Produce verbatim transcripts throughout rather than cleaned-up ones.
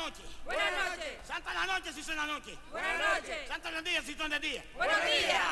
noche. Buenas noches. Santa la noche si son la noche. Buenas noches. Santa los días si son de día. Buenos días.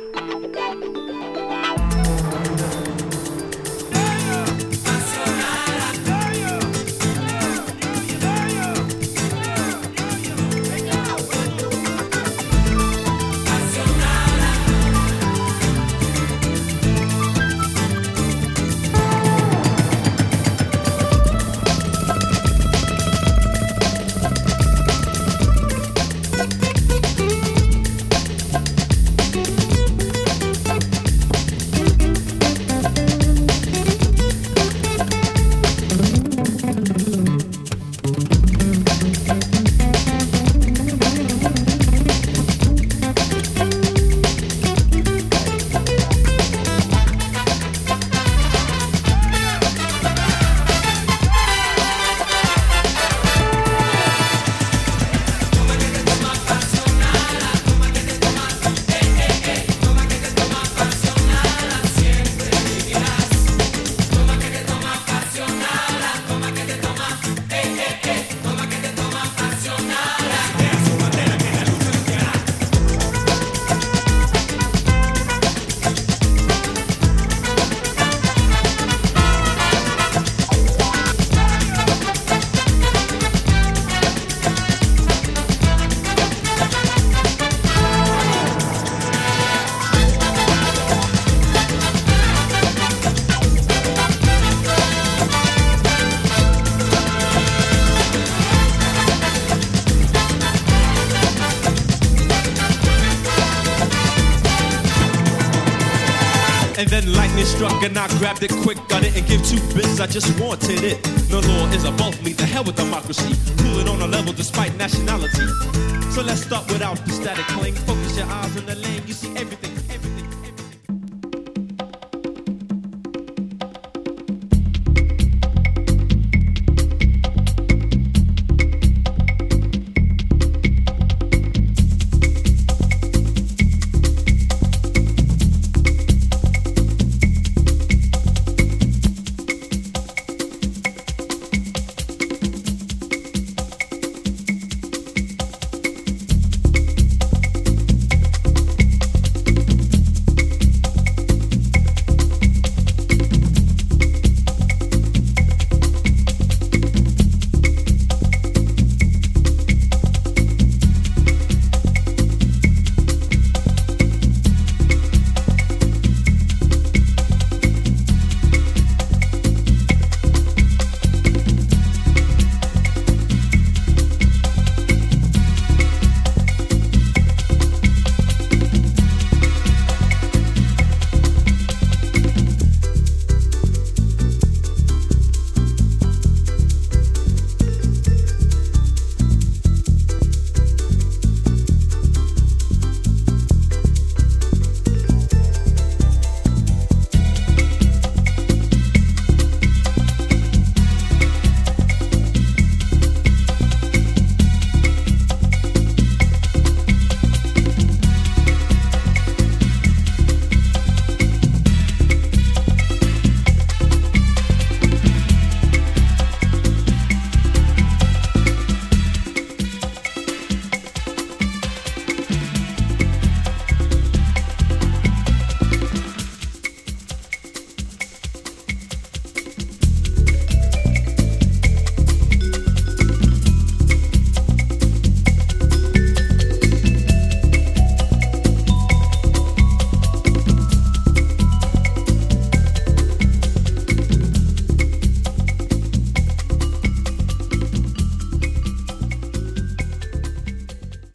And then lightning struck and I grabbed it quick. I didn't give two bits, I just wanted it. No law is above me, the hell with democracy. Cooling on a level despite nationality. So let's start without the static cling. Focus your eyes on the lane, you see everything